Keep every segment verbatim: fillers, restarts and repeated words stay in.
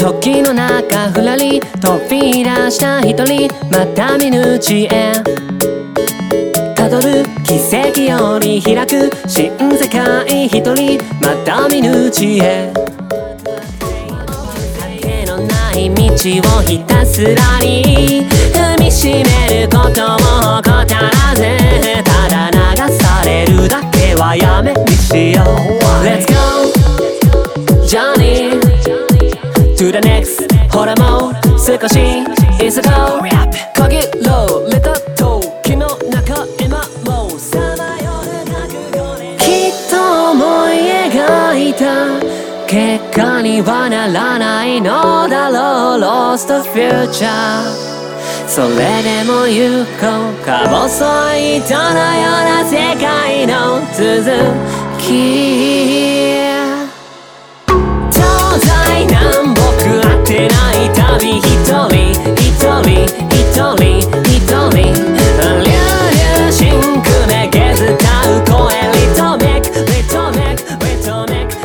時の中ふらり飛び出した一人、また見ぬ地へたどる奇跡より開く新世界一人、また見ぬ地へのない道をひたすらに踏みしめることを怠らず、ただ流されるだけはやめにしよう。 Let's go Johnny to the next ほらもう少し急ごう。限ろうれた時の中今もうさまよう覚悟できっと思い描いた結果にはならないのだろう Lost future それでも行こうか細い糸のような世界の続き、東西南北あってない旅一人一人一人一人流々シンクめ削ったう声リトメックリトメックリトメック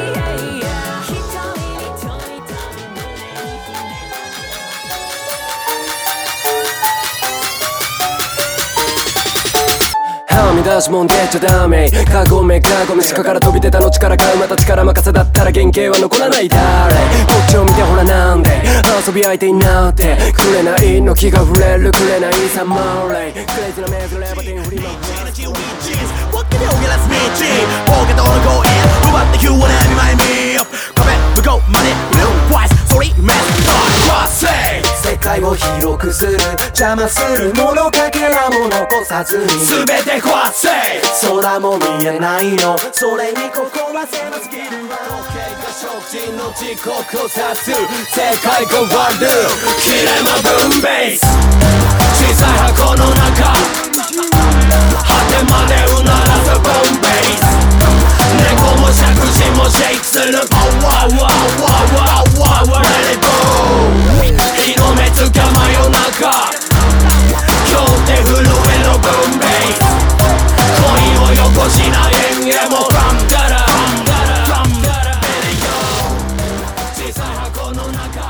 はみ出しもん出ちゃダメカゴメカゴメ鹿から飛び出たの力かまた力任せだったら原型は残らない誰こっちを見てほらなんで遊び相手になってくれないの気が触れるくれないサマーレイクレイジーなメズレバティン振り回す What can you get us me cheap ポケットのゴーイン奪って You wanna be my me Come in we go money blue twice sorry mess cross say 世界を広くする邪魔するものかけらも残さずに全て壊せ空も見えないのそれにここは狭すぎるわ時計が食事の時刻を指す世界が割る切れま分ベース小さい箱の中果てまでうならすボンベース猫も借子もシェイクするパワーワーワーワーワーワーレレボー日の目つか真夜中今日って震えの分ベース恋をよこしな円へもフランダラフランダラベレヨ小さい箱の中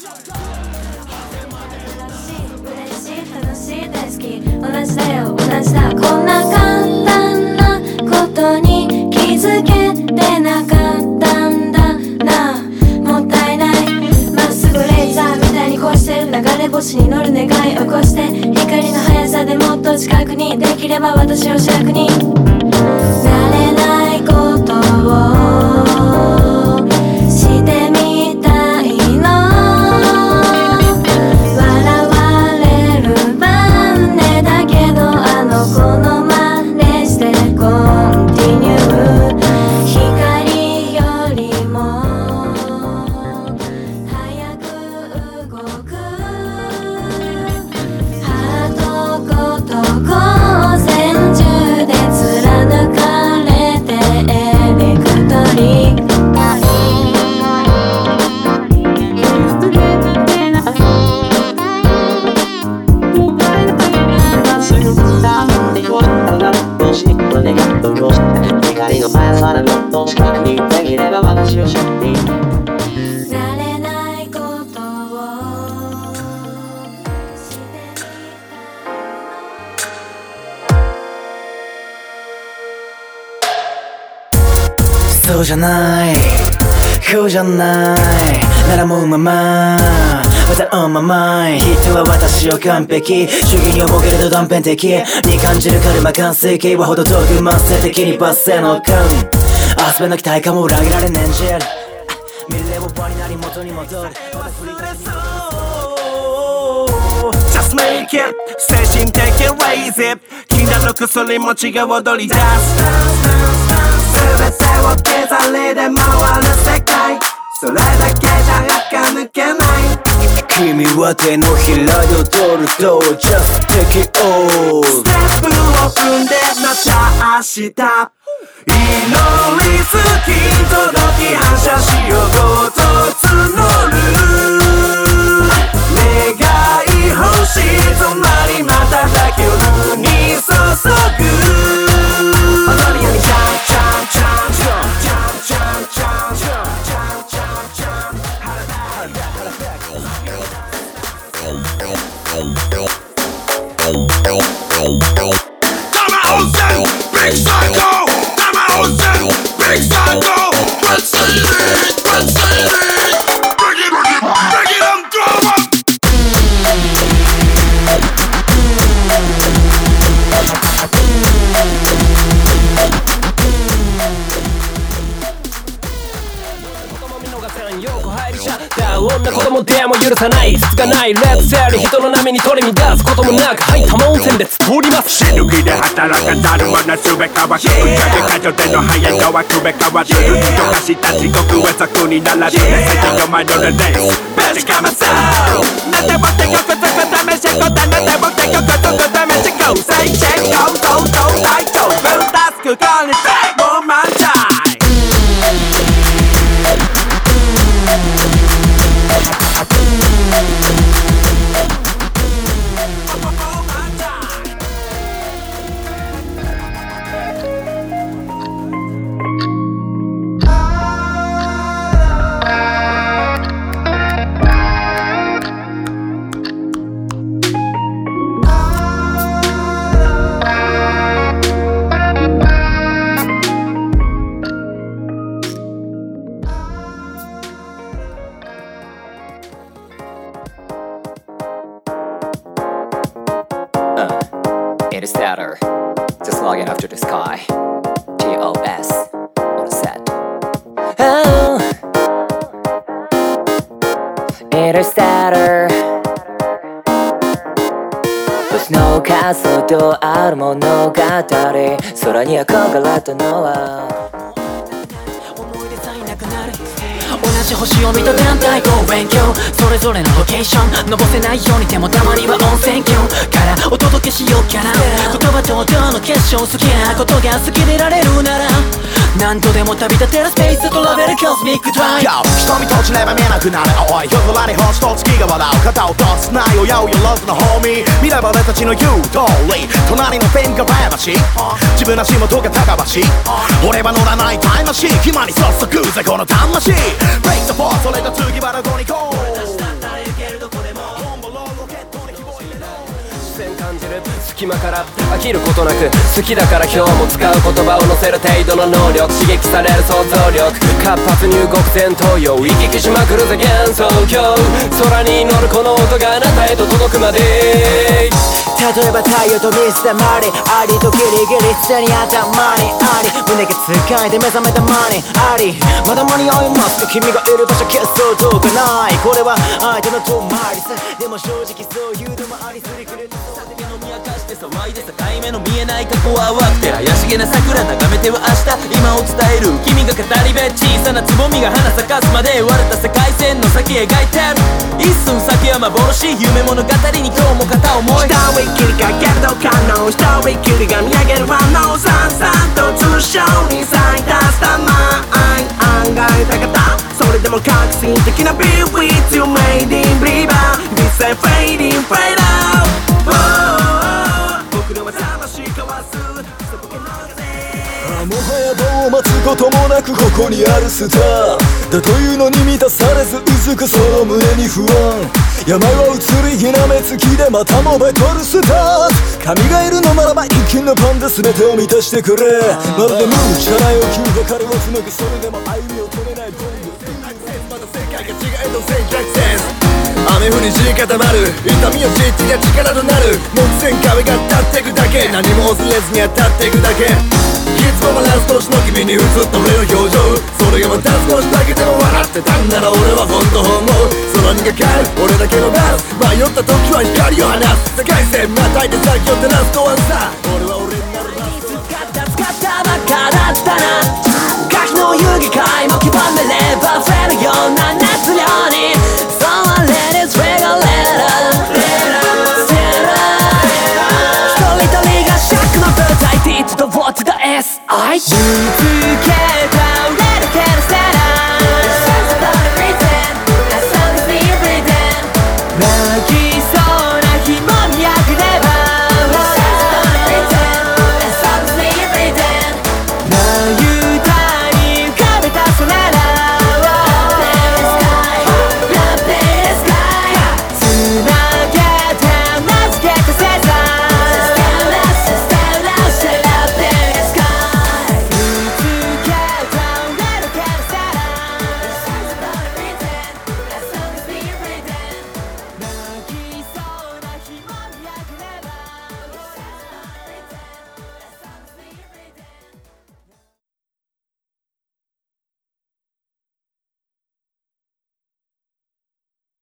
嬉しい楽しい大好き同じだよ同じだこんな簡単なことに気づけてなかったんだなもったいないまっすぐレーザーみたいにこうして流れ星に乗る願い起こして光の速さでもっと近くにできれば私を主役になれないことをしてみたいの笑われる番ねだけどあの子の真似してコンティニュー光よりも早く動くハートごと光線中で貫かれてエレクトリック光の速さでもっと近くにできれば私を知ってなれないことをしてみたそうじゃないこうじゃないならもうまままた on my mind 人は私を完璧主義に思うけれど断片的に感じるカルマ完成形はほど遠く抹殺的に罰せの感遊べなき対価も裏切られねんじる未来を場になり元に戻るまた振り返りそう Just make it 精神的 lazy 禁断の薬持ちが踊り出す全てを刻りで回る世界それだけじゃ垢抜けない君は手のひらで踊ると Just take it all ステップを踏んでまた明日祈りつき届き反射しようと募る願い星止まり瞬き夜に注ぐ踊りよりチャンチャンチャンチャンチャンチャンチャンチャンチャンチャンチャンよく入りちゃった女子供でも許さないつがないレッツセール人の波に取り乱すこともなく入ったもん選別通ります死ぬ気で働かざる者すべかは食うかけ過剰での早いのはくべかわる溶かした地獄は俗にならず最近の前のレースベリカマサーなてぼって曲つく試しこたなてぼって曲つく試しこ最チェックコント大統ベルタスクコンリフェイモーマンタイ Interstellar, just logging after the sky. T O S on the set. Oh, Interstellar. 星の数とある物語。空に憧れたのは思い出さえなくなる。同じ星を見た団体望遠鏡それぞれのロケーションのぼせないようにでもたまには温泉郷からお届けしようかな言葉と音の結晶好きなことが好きでいられるなら何度でも旅立てるスペーストラベルコスミックドライブ瞳閉じれば見えなくなる青い夜空に星と月が笑う肩を落とすない親をよロズのホーミー見れば俺たちの言う通り隣のフェンが羨ましい自分の足元が高橋俺は乗らないタイムマシン暇に注ぐぜこの魂 Break the fall それが次はどこに行こう私だったら行けるどこでも本物ロケットに希望入れろ視線感じる隙間から飽きることなく好きだから今日も使う言葉を乗せる程度の能力刺激される想像力活発入国戦闘用行き来しまくるぜ幻想郷空に乗るこの音があなたへと届くまで例えば太陽と水溜まりありとギリギリ常に頭にあり胸がつかいで目覚めたマニありまだ間に合いますか君がいる場所消そうどうかないこれは相手の遠回りさでも正直そういうのもありすりくれる酒飲み明かして騒いで境目の見えない過去は淡くて怪しげな桜眺めては明日今を伝える君が語り部小さなつぼみが花咲かすまで割れた世界線の先描いてる一寸先は幻夢物語に今日も片思い下を一気にかけると可能下を一気にが見上げる反応さんさんと通称に咲いたスタマー案外高方それでも革新的な Be with you made in believer This ain't fading fade out 僕のは魂交わすもはやどう待つこともなくここにあるスターだというのに満たされずうずくその胸に不安病は移りひなめつきでまたもベトルスタート神がいるのならば一斤のパンで全てを満たしてくれまるで無茶な欲求ばかりを紡ぐそれでも歩みを止めないボングまだ世界が違えど全逆センス雨降り地固まる痛みを知ってが力となる木線壁が立ってくだけ何も恐れずに当たってくだけいつもバランス年の君に映った俺の表情それがまた少しだけでも笑ってたんなら俺は本当本望空にかかる俺だけのダンス迷った時は光を放つ世界線またいで先を照らすと